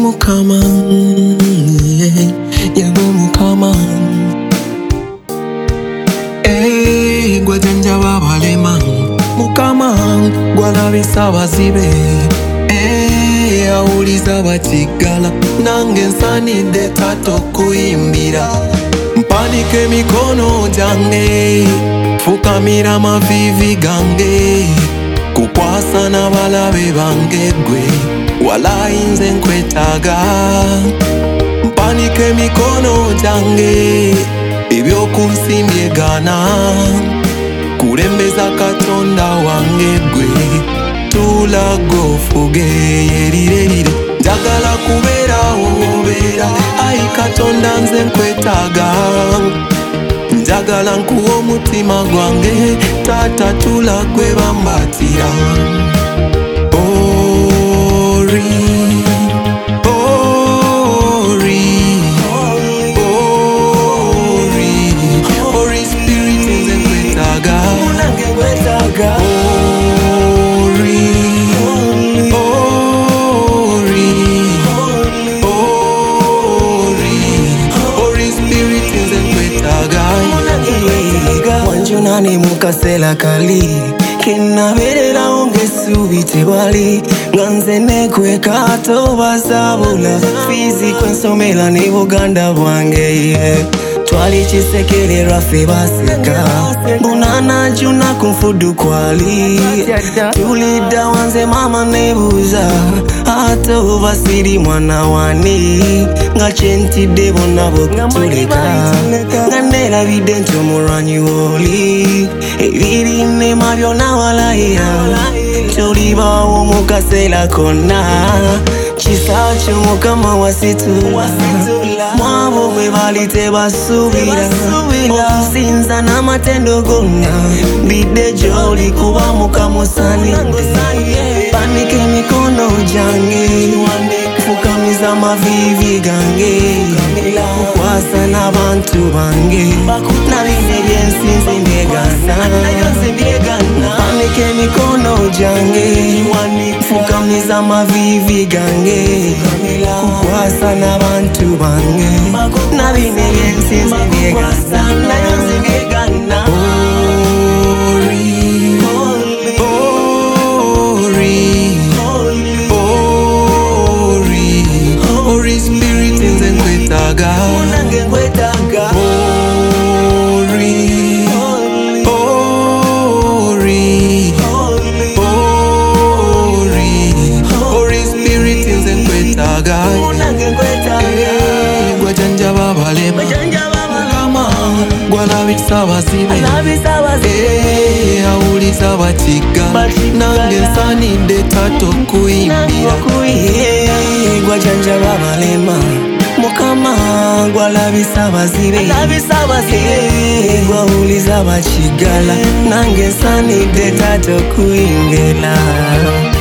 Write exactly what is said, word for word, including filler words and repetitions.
mukama, yewe mukama. Hey, gwajanja babalema mukama, gwalabisa abazibe. Hey, awuliza bakigala, nange nsanidde taata okuyimbira. Mpanike emikono gyange, fukamira amavivi gange, kukwasa n'abalabe bange gwe, walayi nze nkwetaaga. Mpanike emikono gyange, ebyokunsimbye gaana, kulembeza Katonda wange gwe, tulaga ofuge yerirerire. Njagala kubeerawo obeera, ayi Katonda nze nkwetaaga. Njagala nkuwa omutima gwange, taata tula gwe bambatira. Ori, Ori, Ori, Ori Spirit nze nkwetaaga. Ori, Ori, Ori, Ori Spirit nze nkwetaaga. Wanjunani mukasela kali, kenabererawo ng'essuubi tewali, nga nze nekweka tobasabula, fiizi kwensomera ne Buganda bwange. Twali kisekere lwaffe baseka, bunana juna ku nfudu kwali, tulidda wanze mama nebuuza, ate oba siri mwana wani, nga kyentidde bonna bokutuleka, nga nerabidde nti omulwanyi woli, ebirinema byonna walaya, tolibaawo mu kaseera konna, kisa kyo Mukama wasitula, mwabo bwe bali tebasuubira, okusinza n'amatendo gonna, mbidde gy'oli kuba Mukama osaanidde. Panika emikono gyange, fukamiza amavivi gange, kukwasa n'abantu bange, nabino ebyensinze mbyegana. Panika emikono gyange, fukamiza amavivi gange, kukwasa n'abantu bange, nabino ebyensinze mbyegana. Ori Spirit nze nkwetaaga. Ori, Ori, Ori, Ori Spirit nze nkwetaaga. Gwajanja babalema mukama, gwalabisa abazibe. Awuliza abakigala, nange nsaanidde taata okuyimbira. Gwajanja babalema mukama, gwalabisa abazibe. Gwawuliza abakigala, nange nsaanidde taata okuyimbira.